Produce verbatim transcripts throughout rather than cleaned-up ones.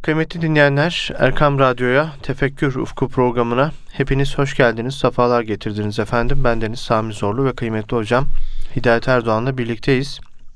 Kıymetli dinleyenler, Erkam Radyo'ya, Tefekkür Ufku programına hepiniz hoş geldiniz, sefalar getirdiniz efendim. Bendeniz Sami Zorlu ve kıymetli hocam Hidayet Erdoğan'la birlikteyiz.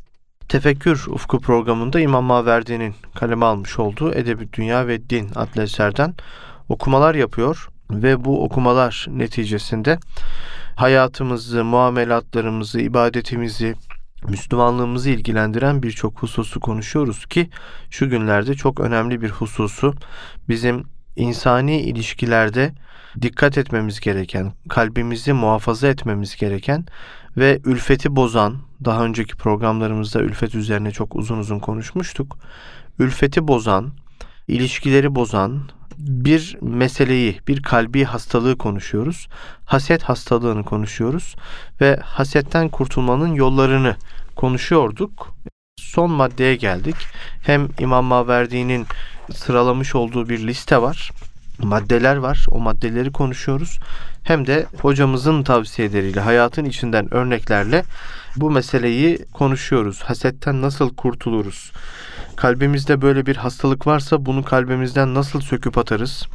Tefekkür Ufku programında İmam Maverdi'nin kaleme almış olduğu Edeb-i Dünya ve Din adlı eserden okumalar yapıyor ve bu okumalar neticesinde hayatımızı, muamelatlarımızı, ibadetimizi, Müslümanlığımızı ilgilendiren birçok hususu konuşuyoruz ki şu günlerde çok önemli bir hususu, bizim insani ilişkilerde dikkat etmemiz gereken, kalbimizi muhafaza etmemiz gereken ve ülfeti bozan, daha önceki programlarımızda ülfet üzerine çok uzun uzun konuşmuştuk. Ülfeti bozan, ilişkileri bozan bir meseleyi, bir kalbi hastalığı konuşuyoruz. Haset hastalığını konuşuyoruz ve hasetten kurtulmanın yollarını konuşuyorduk. Son maddeye geldik. Hem İmam Maverdi'nin sıralamış olduğu bir liste var, maddeler var. O maddeleri konuşuyoruz. Hem de hocamızın tavsiyeleriyle, hayatın içinden örneklerle bu meseleyi konuşuyoruz. Hasetten nasıl kurtuluruz? Kalbimizde böyle bir hastalık varsa bunu kalbimizden nasıl söküp atarız?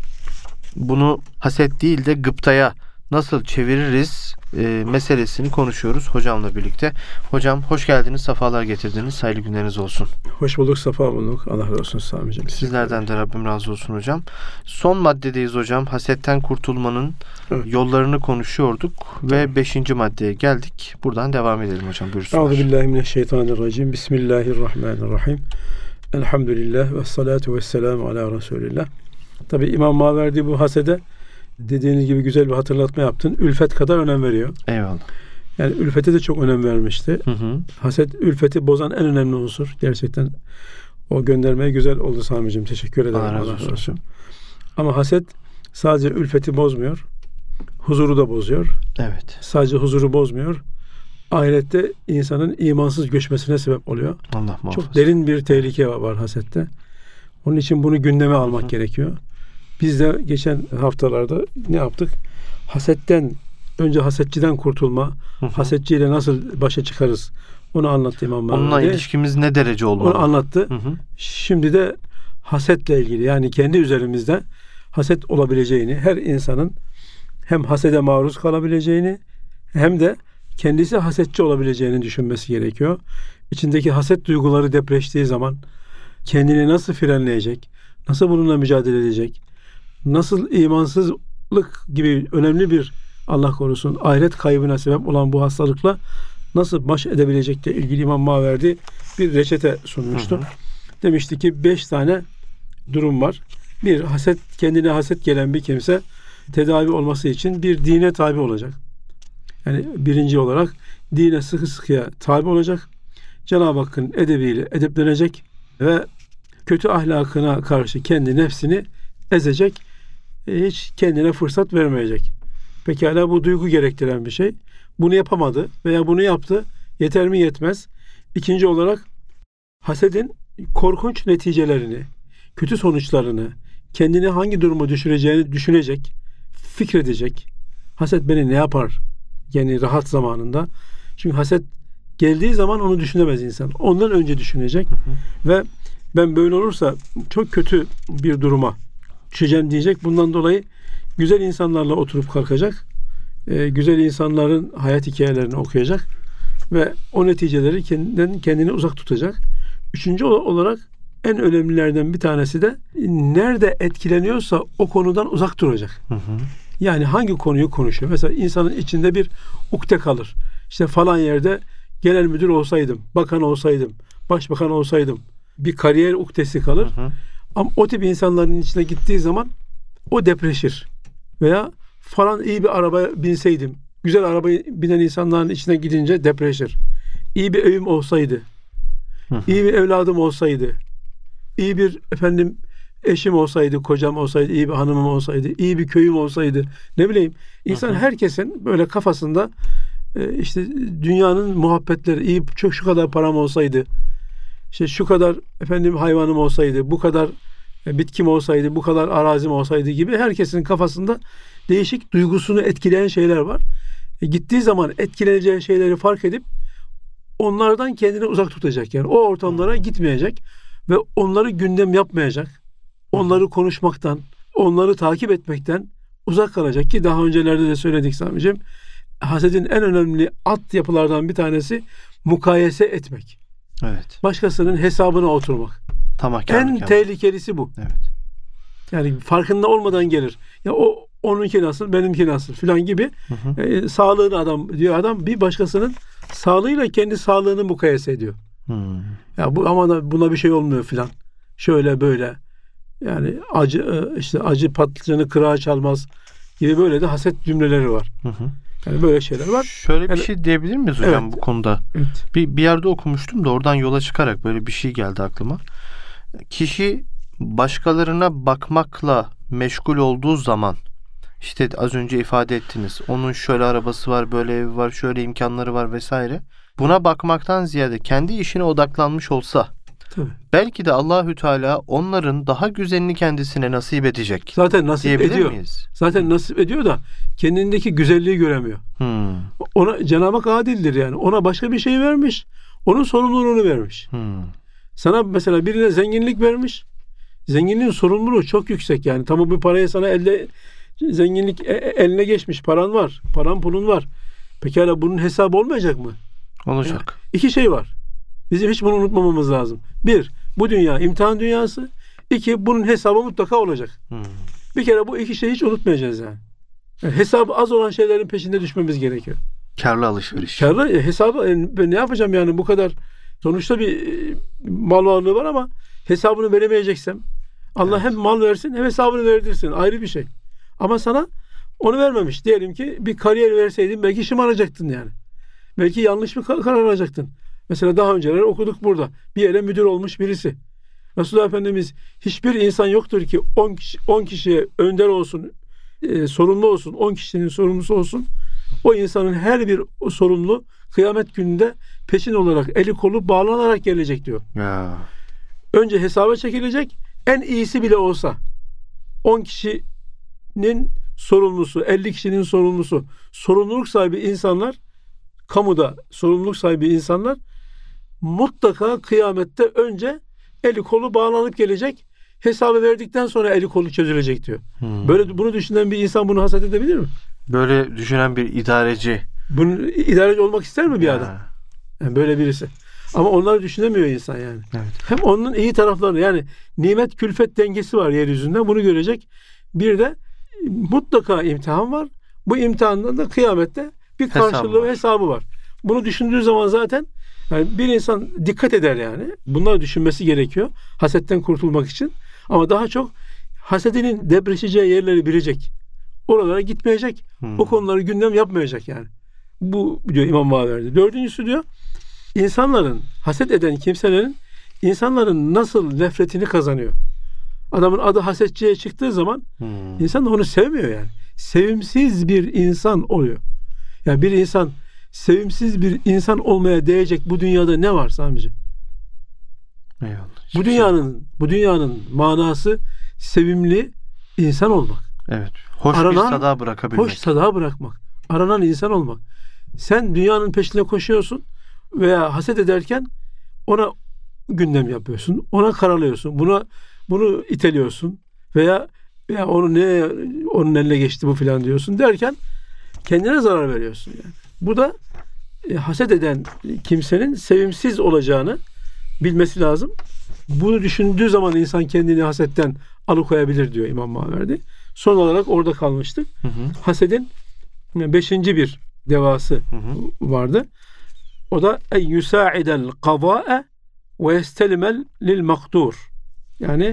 Bunu haset değil de gıptaya nasıl çeviririz e, meselesini konuşuyoruz hocamla birlikte. Hocam hoş geldiniz, sefalar getirdiniz. Hayırlı günleriniz olsun. Hoş bulduk, sefa bulduk. Allah razı olsun Sami'cim. Sizlerden de Rabbim razı olsun hocam. Son maddedeyiz hocam. Hasetten kurtulmanın evet. yollarını konuşuyorduk ve beşinci maddeye geldik. Buradan devam edelim hocam. Buyursunlar. Euzubillahimineşşeytanirracim. Bismillahirrahmanirrahim. Elhamdülillah ve salatu ve selamu ala Resulillah. Tabi İmam Maverdi bu hasede dediğiniz gibi güzel bir hatırlatma yaptın. Ülfet kadar önem veriyor. Eyvallah. Yani ülfete de çok önem vermişti. Hı hı. Haset ülfeti bozan en önemli unsur. Gerçekten o göndermeye güzel oldu Sami'cim. Teşekkür ederim. Allah razı olsun. olsun. Ama haset sadece ülfeti bozmuyor. Huzuru da bozuyor. Evet. Sadece huzuru bozmuyor. Ahirette insanın imansız göçmesine sebep oluyor. Allah muhafaza. Çok derin bir tehlike var hasette. Onun için bunu gündeme almak hı hı. gerekiyor. Biz de geçen haftalarda ne yaptık? Hasetten, önce hasetçiden kurtulma, hı hı. hasetçiyle nasıl başa çıkarız? Onu anlattı İmam Maverdi. Onunla ilişkimiz ne derece olmalı? Onu anlattı. Hı hı. Şimdi de hasetle ilgili, yani kendi üzerimizde haset olabileceğini, her insanın hem hasede maruz kalabileceğini hem de kendisi hasetçi olabileceğini düşünmesi gerekiyor. İçindeki haset duyguları depreştiği zaman kendini nasıl frenleyecek, nasıl bununla mücadele edecek, nasıl imansızlık gibi önemli bir, Allah korusun, ahiret kaybına sebep olan bu hastalıkla nasıl baş edebilecekle ilgili İmam Maverdi bir reçete sunmuştu. Hı hı. Demişti ki beş tane durum var. Bir, haset, kendine haset gelen bir kimse tedavi olması için bir dine tabi olacak. Yani birinci olarak dine sıkı sıkıya tabi olacak. Cenab-ı Hakk'ın edebiyle edeplenecek ve kötü ahlakına karşı kendi nefsini ezecek. Hiç kendine fırsat vermeyecek. Pekala, bu duygu gerektiren bir şey. Bunu yapamadı veya bunu yaptı. Yeter mi? Yetmez. İkinci olarak hasedin korkunç neticelerini, kötü sonuçlarını, kendini hangi duruma düşüreceğini düşünecek, fikredecek. Haset beni ne yapar? Yani rahat zamanında. Çünkü haset geldiği zaman onu düşünemez insan. Ondan önce düşünecek. Hı hı. Ve ben böyle olursa çok kötü bir duruma düşeceğim diyecek. Bundan dolayı güzel insanlarla oturup kalkacak. E, güzel insanların hayat hikayelerini okuyacak. Ve o neticeleri kendinden kendini uzak tutacak. Üçüncü olarak en önemlilerden bir tanesi de nerede etkileniyorsa o konudan uzak duracak. Hı hı. Yani hangi konuyu konuşuyor? Mesela insanın içinde bir ukde kalır. İşte falan yerde genel müdür olsaydım, bakan olsaydım, başbakan olsaydım, bir kariyer ukdesi kalır. Hı hı. Ama o tip insanların içine gittiği zaman o depreşir. Veya falan iyi bir arabaya binseydim, güzel arabaya binen insanların içine gidince depreşir. İyi bir evim olsaydı, hı hı. iyi bir evladım olsaydı, iyi bir efendim eşim olsaydı, kocam olsaydı, iyi bir hanımım olsaydı, iyi bir köyüm olsaydı, ne bileyim. İnsan hı hı. herkesin böyle kafasında e, işte dünyanın muhabbetleri, iyi çok şu kadar param olsaydı, işte şu kadar efendim hayvanım olsaydı, bu kadar e, bitkim olsaydı, bu kadar arazim olsaydı gibi herkesin kafasında değişik duygusunu etkileyen şeyler var. E, gittiği zaman etkileneceği şeyleri fark edip onlardan kendini uzak tutacak. Yani o ortamlara gitmeyecek ve onları gündem yapmayacak. onları konuşmaktan, onları takip etmekten uzak kalacak ki daha öncelerde de söyledik Sami'ciğim. Hasedin en önemli alt yapılardan bir tanesi mukayese etmek. Evet. Başkasının hesabına oturmak. Tamahkarlık En yapmak. tehlikelisi bu. Evet. Yani farkında olmadan gelir. Ya o onunki nasıl, benimki nasıl filan gibi. Hı hı. E, sağlığını adam diyor adam bir başkasının sağlığıyla kendi sağlığını mukayese ediyor. Hmm. Ya bu ama da buna bir şey olmuyor filan. Şöyle böyle. Yani acı işte acı patlıcanı kırağa çalmaz gibi böyle de haset cümleleri var. Hı hı. Yani böyle şeyler var. Şöyle yani, bir şey diyebilir miyiz hocam evet, bu konuda? Evet. Bir, bir yerde okumuştum da oradan yola çıkarak böyle bir şey geldi aklıma. Kişi başkalarına bakmakla meşgul olduğu zaman işte az önce ifade ettiniz. Onun şöyle arabası var, böyle evi var, şöyle imkanları var vesaire. Buna bakmaktan ziyade kendi işine odaklanmış olsa Tabii. belki de Allahü Teala onların daha güzelini kendisine nasip edecek. Zaten nasip diyebilir ediyor. miyiz? Zaten nasip ediyor da kendindeki güzelliği göremiyor. Hmm. Ona Cenab-ı Hak adildir yani. Ona başka bir şey vermiş. Onun sorumluluğunu vermiş. Hmm. Sana mesela birine zenginlik vermiş. Zenginliğin sorumluluğu çok yüksek yani. Tamam bir parayı sana elde zenginlik eline geçmiş. Paran var. Paran pulun var. Pekala bunun hesabı olmayacak mı? Olacak. Yani iki şey var. Bizim hiç bunu unutmamamız lazım. Bir, bu dünya imtihan dünyası. İki, bunun hesabı mutlaka olacak. Hmm. Bir kere bu iki şeyi hiç unutmayacağız yani. yani hesabı az olan şeylerin peşinde düşmemiz gerekiyor. Karlı alışveriş. Karlı e, hesabı e, ben ne yapacağım yani bu kadar sonuçta bir e, mal varlığı var ama hesabını veremeyeceksem Allah Evet. hem mal versin hem hesabını verdirsin. Ayrı bir şey. Ama sana onu vermemiş. Diyelim ki bir kariyer verseydin belki şımaracaktın yani. Belki yanlış bir karar alacaktın. Mesela daha önceler okuduk burada. Bir yere müdür olmuş birisi. Resulullah Efendimiz hiçbir insan yoktur ki on kişi, on kişiye önder olsun, e, sorumlu olsun, on kişinin sorumlusu olsun. O insanın her bir sorumlu kıyamet gününde peşin olarak eli kolu bağlanarak gelecek diyor. Ya. Önce hesaba çekilecek. En iyisi bile olsa on kişinin sorumlusu, elli kişinin sorumlusu, sorumluluk sahibi insanlar, kamuda sorumluluk sahibi insanlar mutlaka kıyamette önce eli kolu bağlanıp gelecek. Hesabı verdikten sonra eli kolu çözülecek diyor. Hmm. Böyle bunu düşünen bir insan bunu haset edebilir mi? Böyle düşünen bir idareci. Bunu idareci olmak ister mi bir Ya. adam? Yani böyle birisi. Ama onları düşünemiyor insan yani. Evet. Hem onun iyi taraflarını yani nimet külfet dengesi var yeryüzünde. Bunu görecek. Bir de mutlaka imtihan var. Bu imtihandan da kıyamette bir karşılığı Hesabı var. hesabı var. Bunu düşündüğü zaman zaten yani bir insan dikkat eder yani. Bunları düşünmesi gerekiyor. Hasetten kurtulmak için. Ama daha çok hasedinin depreşeceği yerleri bilecek. Oralara gitmeyecek. Hmm. O konuları gündem yapmayacak yani. Bu diyor İmam Maverdi. Dördüncüsü diyor insanların, haset eden kimselerin insanların nasıl nefretini kazanıyor. Adamın adı hasetçiye çıktığı zaman Hmm. insan da onu sevmiyor yani. Sevimsiz bir insan oluyor. Yani bir insan sevimsiz bir insan olmaya değecek bu dünyada ne var Sami'ciğim? Eyvallah. Bu Hiçbir dünyanın bu dünyanın manası sevimli insan olmak. şey- Evet. Hoş Aranan- bir sada bırakabilmek. Hoş sada bırakmak. Aranan insan olmak. Sen dünyanın peşine koşuyorsun veya haset ederken ona gündem yapıyorsun. Ona karalıyorsun. Buna bunu iteliyorsun veya veya onu ne onun eline geçti bu filan diyorsun derken kendine zarar veriyorsun yani. Bu da e, haset eden kimsenin sevimsiz olacağını bilmesi lazım. Bunu düşündüğü zaman insan kendini hasetten alıkoyabilir diyor İmam Maverdi. Son olarak orada kalmıştık. Hı hı. Hasedin beşinci bir devası Hı hı. vardı. O da en yusa'idel kaza'e ve yestelimel lil makdur. Yani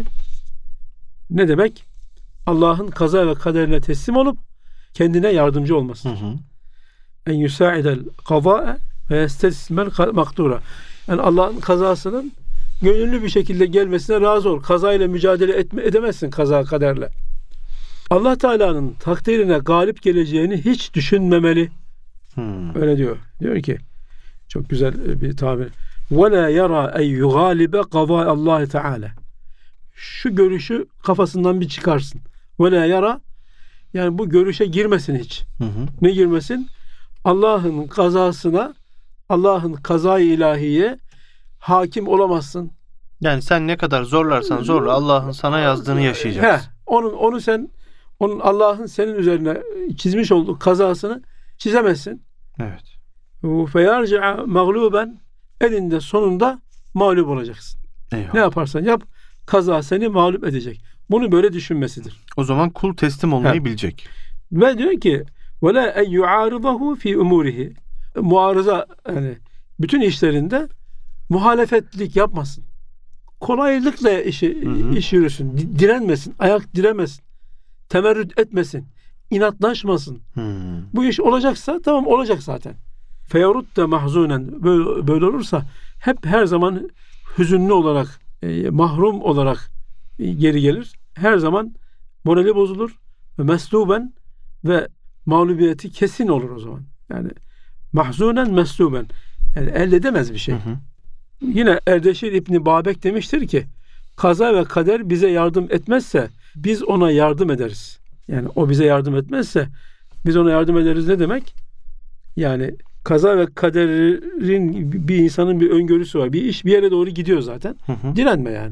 ne demek? Allah'ın kaza ve kaderine teslim olup kendine yardımcı olması. Hı hı. En yusa'idel kaza'e ve yestelimel makdura. Yani Allah'ın kazasının gönüllü bir şekilde gelmesine razı ol. Kazayla mücadele etme, edemezsin kaza kaderle. Allah Teala'nın takdirine galip geleceğini hiç düşünmemeli. Hmm. Öyle diyor. Diyor ki çok güzel bir tabir. وَلَا يَرَى اَنْ يُغَالِبَ قَضَاءَ اللّٰهِ تَعَالَى. Şu görüşü kafasından bir çıkarsın. وَلَا يَرَى yani bu görüşe girmesin hiç. Hı hı. Ne girmesin? Allah'ın kazasına, Allah'ın kazayı ilahiye hakim olamazsın. Yani sen ne kadar zorlarsan zorla Allah'ın sana yazdığını yaşayacaksın. He, onun onu sen onun Allah'ın senin üzerine çizmiş olduğu kazasını çizemezsin. Evet. Feyarci'a mağluben, elinde sonunda mağlup olacaksın. Eyvallah. Ne yaparsan yap, kaza seni mağlup edecek. Bunu böyle düşünmesidir. O zaman kul teslim olmayı He. bilecek. Ve diyor ki وَلَا اَنْ يُعَارِضَهُ فِي اُمُورِهِ, muarıza, yani bütün işlerinde muhalefetlik yapmasın. Kolaylıkla işi, hı hı. iş yürüsün. Di- Direnmesin. Ayak diremesin. Temerrüt etmesin. İnatlaşmasın. Hmm. Bu iş olacaksa tamam, olacak zaten. Feyarut da mahzunen, böyle, böyle olursa hep her zaman hüzünlü olarak, e, mahrum olarak e, geri gelir. Her zaman morali bozulur ve mesluben, ve mağlubiyeti kesin olur o zaman. Yani mahzunen mesluben, yani elde edemez bir şey. Hı hı. Yine Erdeşir İbni Babek demiştir ki, kaza ve kader bize yardım etmezse biz ona yardım ederiz. Yani o bize yardım etmezse biz ona yardım ederiz ne demek? Yani kaza ve kaderin, bir insanın bir öngörüsü var. Bir iş bir yere doğru gidiyor zaten. Hı hı. Direnme yani.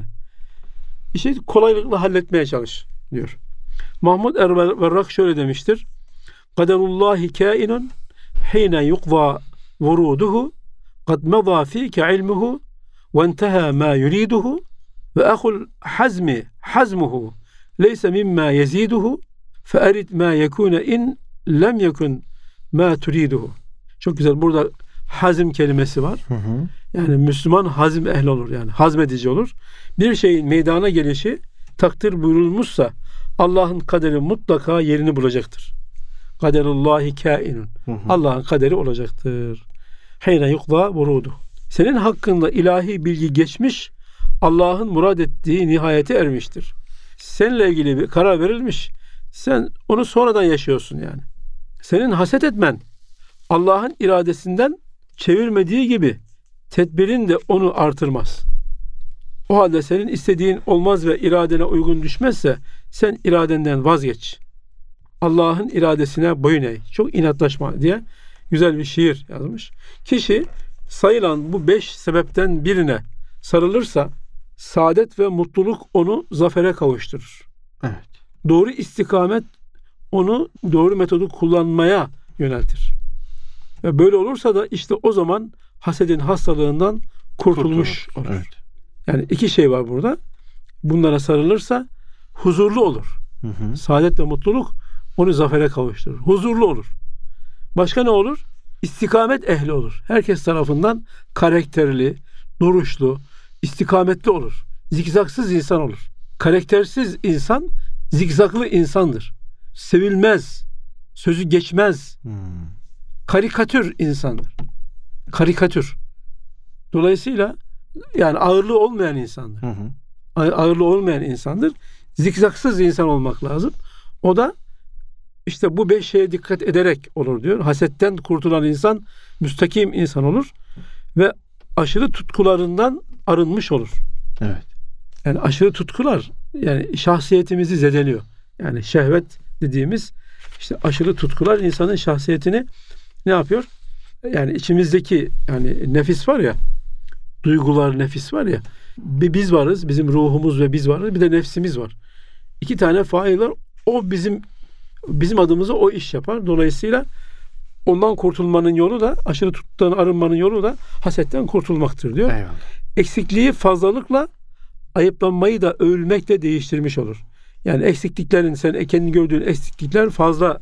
İşi kolaylıkla halletmeye çalış diyor. Mahmud Erverrak şöyle demiştir. Kaderullahi kainun hine yukva vuruduhu kad meza fike ilmuhu ve enteha ma yuriduhu ve ahul hazmi hazmuhu leyse mimma yeziduhu fe erid ma yekune in lem yekun ma turiduhu. Çok güzel. Burada hazm kelimesi var. Hı hı. Yani Müslüman hazm ehli olur. Yani hazmedici olur. Bir şeyin meydana gelişi takdir buyurulmuşsa Allah'ın kaderi mutlaka yerini bulacaktır. Kaderullahi kainun. Allah'ın kaderi olacaktır. Heyne yukva vurudu. Senin hakkında ilahi bilgi geçmiş, Allah'ın murad ettiği nihayete ermiştir. Seninle ilgili bir karar verilmiş. Sen onu sonradan yaşıyorsun yani. Senin haset etmen Allah'ın iradesinden çevirmediği gibi tedbirin de onu artırmaz. O halde senin istediğin olmaz ve iradene uygun düşmezse sen iradenden vazgeç. Allah'ın iradesine boyun eğ. Çok inatlaşma diye güzel bir şiir yazmış. Kişi sayılan bu beş sebepten birine sarılırsa saadet ve mutluluk onu zafere kavuşturur. Evet. Doğru istikamet onu doğru metodu kullanmaya yöneltir. Ve böyle olursa da işte o zaman hasedin hastalığından kurtulmuş Kurtulur. olur. Evet. Yani iki şey var burada. Bunlara sarılırsa huzurlu olur. Hı hı. Saadet ve mutluluk onu zafere kavuşturur. Huzurlu olur. Başka ne olur? İstikamet ehli olur. Herkes tarafından karakterli, duruşlu, istikametli olur. Zikzaksız insan olur. Karaktersiz insan zikzaklı insandır. Sevilmez, sözü geçmez, Hmm. karikatür insandır. Karikatür. Dolayısıyla yani ağırlığı olmayan insandır. Hı hı. Ağırlığı olmayan insandır. Zikzaksız insan olmak lazım. O da işte bu beş şeye dikkat ederek olur diyor. Hasetten kurtulan insan müstakim insan olur ve aşırı tutkularından arınmış olur. Evet. Yani aşırı tutkular yani şahsiyetimizi zedeliyor. Yani şehvet dediğimiz işte aşırı tutkular insanın şahsiyetini ne yapıyor? Yani içimizdeki yani nefis var ya, duygular, nefis var ya, bir biz varız, bizim ruhumuz ve biz varız, bir de nefsimiz var. İki tane fail var. O bizim bizim adımıza o iş yapar. Dolayısıyla ondan kurtulmanın yolu da, aşırı tutkudan arınmanın yolu da hasetten kurtulmaktır diyor. Eyvallah. Eksikliği fazlalıkla, ayıplanmayı da övülmekle değiştirmiş olur. Yani eksikliklerin, sen kendi gördüğün eksiklikler fazla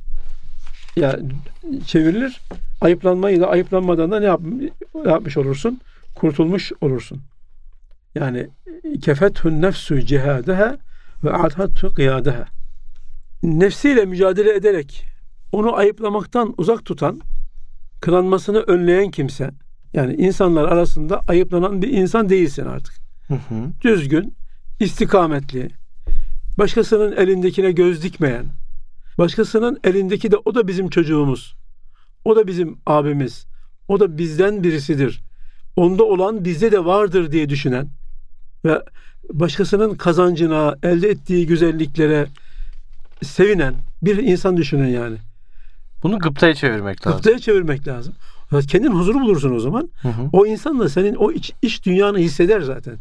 ya çevrilir. Ayıplanmayı da ayıplanmadan da ne, yap, ne yapmış olursun? Kurtulmuş olursun. Yani kefethun nefsu cihadeha ve athathu kıyadeha. Nefsiyle mücadele ederek onu ayıplamaktan uzak tutan, kınanmasını önleyen kimse, yani insanlar arasında ayıplanan bir insan değilsin artık. Hı hı. Düzgün, istikametli, başkasının elindekine göz dikmeyen, başkasının elindeki de o da bizim çocuğumuz, o da bizim abimiz, o da bizden birisidir, onda olan bizde de vardır diye düşünen ve başkasının kazancına, elde ettiği güzelliklere sevinen bir insan düşünün yani. Bunu gıptaya çevirmek lazım. Gıptaya çevirmek lazım. Kendin huzuru bulursun o zaman. Hı hı. O insan da senin o iç, iç dünyanı hisseder zaten.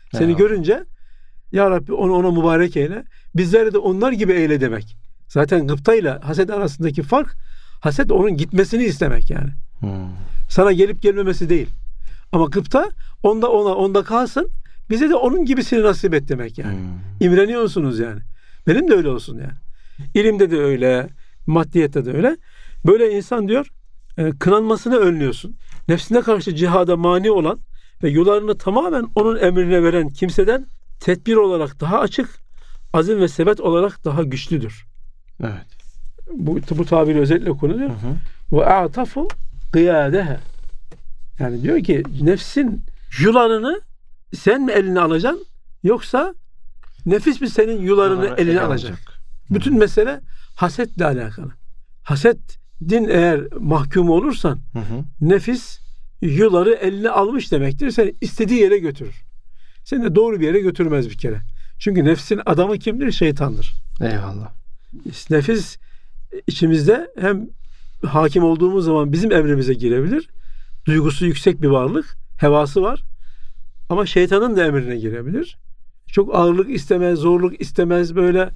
Seni Eyvallah. görünce ya Rabbi onu ona mübarek eyle. Bizleri de onlar gibi eyle demek. Zaten gıptayla haset arasındaki fark, haset onun gitmesini istemek yani. Hmm. Sana gelip gelmemesi değil. Ama gıpta onda ona onda kalsın. Bize de onun gibisini nasip et demek yani. Hmm. İmreniyorsunuz yani. Benim de öyle olsun yani. İlimde de öyle, maddiyette de öyle. Böyle insan diyor, e, kınanmasını önlüyorsun. Nefsine karşı cihada mani olan ve yollarını tamamen onun emrine veren kimseden tedbir olarak daha açık, azim ve sebet olarak daha güçlüdür. Evet. Bu, bu tabiri özellikle kullanıyor. Ve a'tafu kıyadehe. Yani diyor ki nefsin yularını sen mi eline alacaksın yoksa nefis mi senin yularını Yuları eline ele alacak? alacak. Bütün Hı. mesele hasetle alakalı. Haset din eğer mahkum olursan Hı hı. nefis yuları eline almış demektir. Seni istediği yere götürür. Seni de doğru bir yere götürmez bir kere. Çünkü nefsin adamı kimdir? Şeytandır. Eyvallah. Nefis içimizde hem hakim olduğumuz zaman bizim emrimize girebilir. Duygusu yüksek bir varlık. Hevası var. Ama şeytanın da emrine girebilir. Çok ağırlık istemez, zorluk istemez, böyle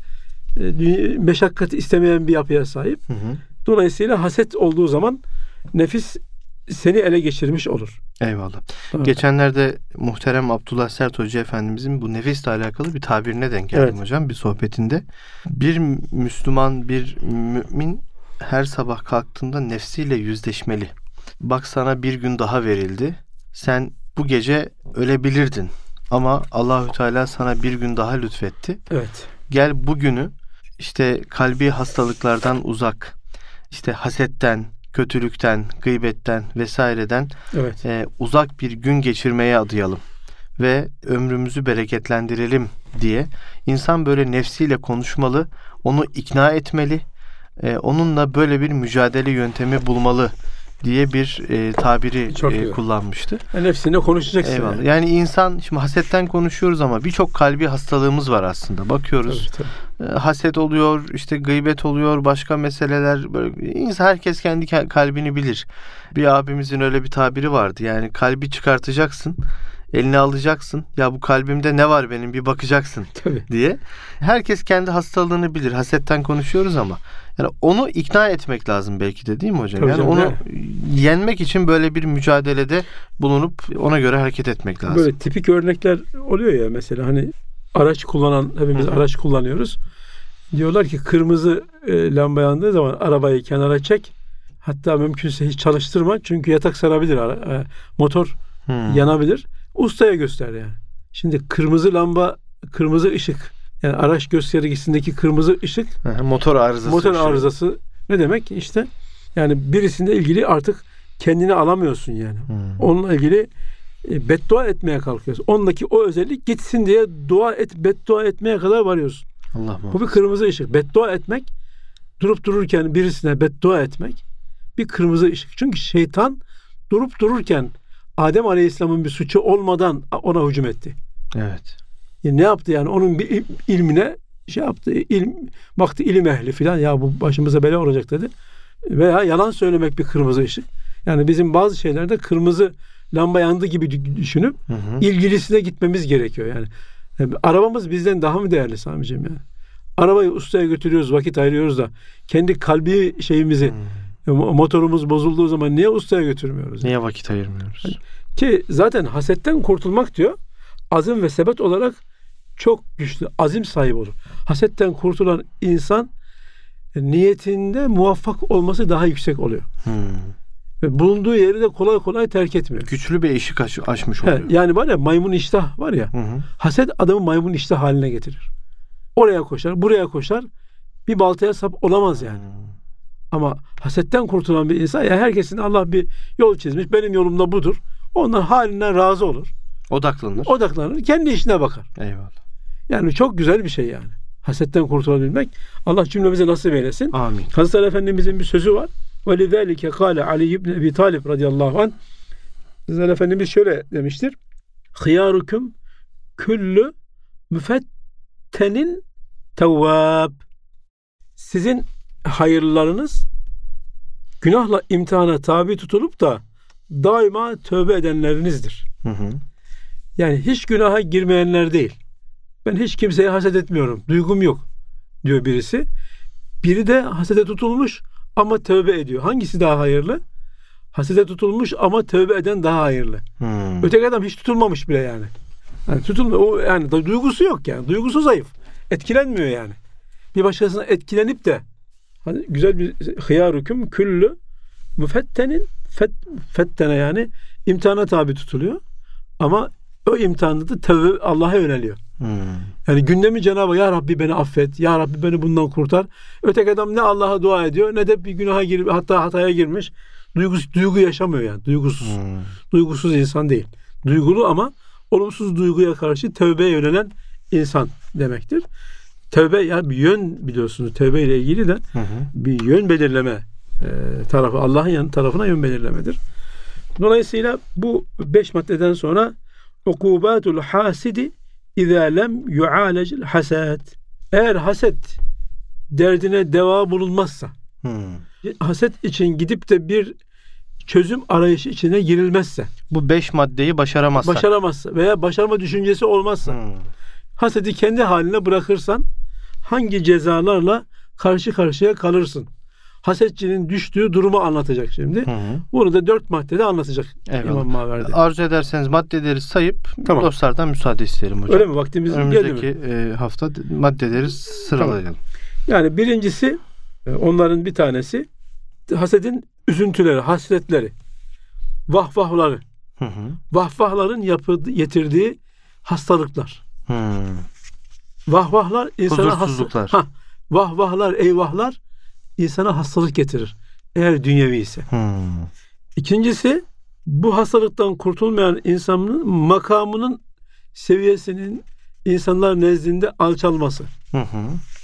e, meşakkati istemeyen bir yapıya sahip. Hı hı. Dolayısıyla haset olduğu zaman nefis seni ele geçirmiş olur. Eyvallah. Evet. Geçenlerde muhterem Abdullah Sert Hoca Efendimizin bu nefisle alakalı bir tabirine denk geldim, Evet. hocam, bir sohbetinde. Bir Müslüman, bir mümin her sabah kalktığında nefsiyle yüzleşmeli. Bak sana bir gün daha verildi. Sen bu gece ölebilirdin. Ama Allahü Teala sana bir gün daha lütfetti. Evet. Gel bugünü işte kalbi hastalıklardan uzak, işte hasetten, kötülükten, gıybetten vesaireden Evet. e, uzak bir gün geçirmeye adayalım ve ömrümüzü bereketlendirelim diye insan böyle nefsiyle konuşmalı, onu ikna etmeli, e, onunla böyle bir mücadele yöntemi bulmalı diye bir e, tabiri Çok e, güzel. kullanmıştı. Yani nefsine konuşacaksın. Eyvallah. Yani. Yani insan, şimdi hasetten konuşuyoruz ama birçok kalbi hastalığımız var aslında. Bakıyoruz. Tabii, tabii. E, haset oluyor, işte gıybet oluyor, başka meseleler. Böyle, insan, herkes kendi ke- kalbini bilir. Bir abimizin öyle bir tabiri vardı. Yani kalbi çıkartacaksın, eline alacaksın. Ya bu kalbimde ne var benim, bir bakacaksın Tabii. diye. Herkes kendi hastalığını bilir. Hasetten konuşuyoruz ama yani onu ikna etmek lazım belki de, değil mi hocam? Tabii Yani canım, onu yani. yenmek için böyle bir mücadelede bulunup ona göre hareket etmek lazım. Böyle tipik örnekler oluyor ya, mesela hani araç kullanan, hepimiz Hı hı. araç kullanıyoruz. Diyorlar ki kırmızı e, lamba yandığı zaman arabayı kenara çek. Hatta mümkünse hiç çalıştırma. Çünkü yatak sarabilir. ara- e, motor Hmm. yanabilir. Ustaya göster yani. Şimdi kırmızı lamba, kırmızı ışık, yani araç göstergesindeki kırmızı ışık Hı hı, motor arızası. motor bir şey. arızası ne demek? İşte yani birisinde ilgili artık kendini alamıyorsun yani. Hmm. Onunla ilgili e, beddua etmeye kalkıyorsun. Ondaki o özellik gitsin diye dua et, beddua etmeye kadar varıyorsun. Allah Bu muhafaza. bir kırmızı ışık. Beddua etmek, durup dururken birisine beddua etmek bir kırmızı ışık. Çünkü şeytan durup dururken Adem Aleyhisselam'ın bir suçu olmadan ona hücum etti. Evet. Yani ne yaptı yani? Onun bir il- ilmine şey yaptı. İlm, baktı ilim ehli filan, ya bu başımıza bela olacak dedi. Veya yalan söylemek bir kırmızı ışık. Yani bizim bazı şeylerde kırmızı lamba yandı gibi dü- düşünüp Hı hı. ilgilisine gitmemiz gerekiyor yani. Yani arabamız bizden daha mı değerli Sami'ciğim yani? Arabayı ustaya götürüyoruz, vakit ayırıyoruz da kendi kalbi şeyimizi, Hmm. motorumuz bozulduğu zaman niye ustaya götürmüyoruz? Niye vakit ayırmıyoruz? Ki zaten hasetten kurtulmak diyor, azim ve sebet olarak çok güçlü, azim sahibi olur. Hasetten kurtulan insan niyetinde muvaffak olması daha yüksek oluyor. Hmm. Ve bulunduğu yeri de kolay kolay terk etmiyor. Güçlü bir eşik aç- açmış He, oluyor. yani var ya, maymun iştah var ya, Hı hı. haset adamı maymun iştah haline getirir. Oraya koşar, buraya koşar, bir baltaya sap olamaz yani. Hmm. Ama hasetten kurtulan bir insan, ya herkesin Allah bir yol çizmiş, benim yolum da budur. Ondan halinden razı olur. Odaklanır. Odaklanır, kendi işine bakar. Eyvallah. Yani çok güzel bir şey yani. Hasetten kurtulabilmek. Allah cümlemize nasip eylesin. Amin. Hazreti Ali Efendimizin bir sözü var. وَلِذَٰلِكَ قَالَ عَلِيِّ ibn Ebi Talib radıyallahu anh. Hazreti Ali Efendimiz şöyle demiştir. خِيَارُكُمْ küllü müfettenin tevvab. Sizin hayırlarınız günahla imtihana tabi tutulup da daima tövbe edenlerinizdir. Hı hı. Yani hiç günaha girmeyenler değil. Ben hiç kimseye haset etmiyorum. Duygum yok diyor birisi. Biri de hasede tutulmuş ama tövbe ediyor. Hangisi daha hayırlı? Hasede tutulmuş ama tövbe eden daha hayırlı. Hmm. Öteki adam hiç tutulmamış bile yani. Yani tutulma, o yani duygusu yok yani. Duygusu zayıf. Etkilenmiyor yani. Bir başkasına etkilenip de hani güzel bir hıyârukum küllü müfettenin fet, fettene yani imtihana tabi tutuluyor. Ama o imtihanda da tövbe Allah'a yöneliyor. Hmm. Yani gündemi Cenab-ı Hak, ya Rabbi beni affet, ya Rabbi beni bundan kurtar. Öteki adam ne Allah'a dua ediyor ne de bir günaha gir, hatta hataya girmiş. Duygus, duygu yaşamıyor yani. Duygusuz. Hmm. Duygusuz insan değil. Duygulu ama olumsuz duyguya karşı tövbeye yönelen insan demektir. Tövbe yani bir yön, biliyorsunuz tövbe ile ilgili de hı hı. bir yön belirleme e, tarafı, Allah'ın yanı tarafına yön belirlemedir. Dolayısıyla bu beş maddeden sonra ukubatul hasidi izâ lem yu'âlecil hased. Eğer haset derdine deva bulunmazsa, hmm. haset için gidip de bir çözüm arayışı içine girilmezse, bu beş maddeyi başaramazsa, başaramazsa veya başarma düşüncesi olmazsa, hmm. hasedi kendi haline bırakırsan hangi cezalarla karşı karşıya kalırsın? Hasetçinin düştüğü durumu anlatacak şimdi. Hı hı. Bunu da dört maddede anlatacak Eyvallah. İmam Maverdi. Arzu ederseniz maddeleri sayıp tamam. dostlardan müsaade isterim hocam. Öyle mi? Vaktimiz geldi mi? Önümüzdeki hafta maddeleri sıralayalım. Tamam. Yani birincisi, onların bir tanesi hasedin üzüntüleri, hasretleri, vahvahları. Hı hı. Vahvahların yapı, getirdiği hastalıklar. Hı. Vahvahlar insana huzursuzluklar. Hasta, vahvahlar, eyvahlar insana hastalık getirir. Eğer dünyevi ise. Hmm. İkincisi, bu hastalıktan kurtulmayan insanın makamının seviyesinin insanlar nezdinde alçalması. Hı hı.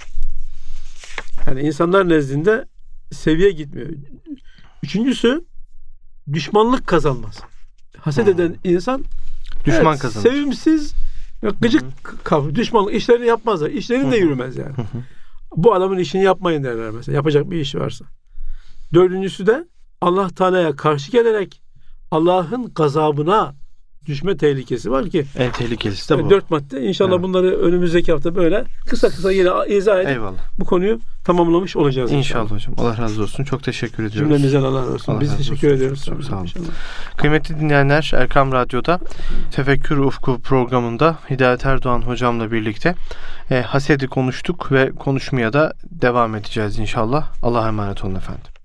Yani insanlar nezdinde seviye gitmiyor. Üçüncüsü, düşmanlık kazanması. Haset hmm. eden insan düşman evet, kazanır. Sevimsiz, gıcık kav, düşmanlık işlerini yapmazlar. İşlerini de yürümez yani. Hı hı. Bu adamın işini yapmayın derler mesela. Yapacak bir iş varsa. Dördüncüsü de Allah Teala'ya karşı gelerek Allah'ın gazabına düşme tehlikesi var ki. En tehlikelisi de bu. Dört madde. İnşallah evet. bunları önümüzdeki hafta böyle kısa kısa yine izah edip Eyvallah. bu konuyu tamamlamış olacağız. İnşallah, inşallah hocam. Allah razı olsun. Çok teşekkür ediyoruz. Cümlemizden Allah razı olsun. Allah Biz razı teşekkür olsun. ediyoruz. Çok sağ olun. Kıymetli dinleyenler, Erkam Radyo'da Tefekkür Ufku programında Hidayet Erdoğan hocamla birlikte e, hasedi konuştuk ve konuşmaya da devam edeceğiz inşallah. Allah'a emanet olun efendim.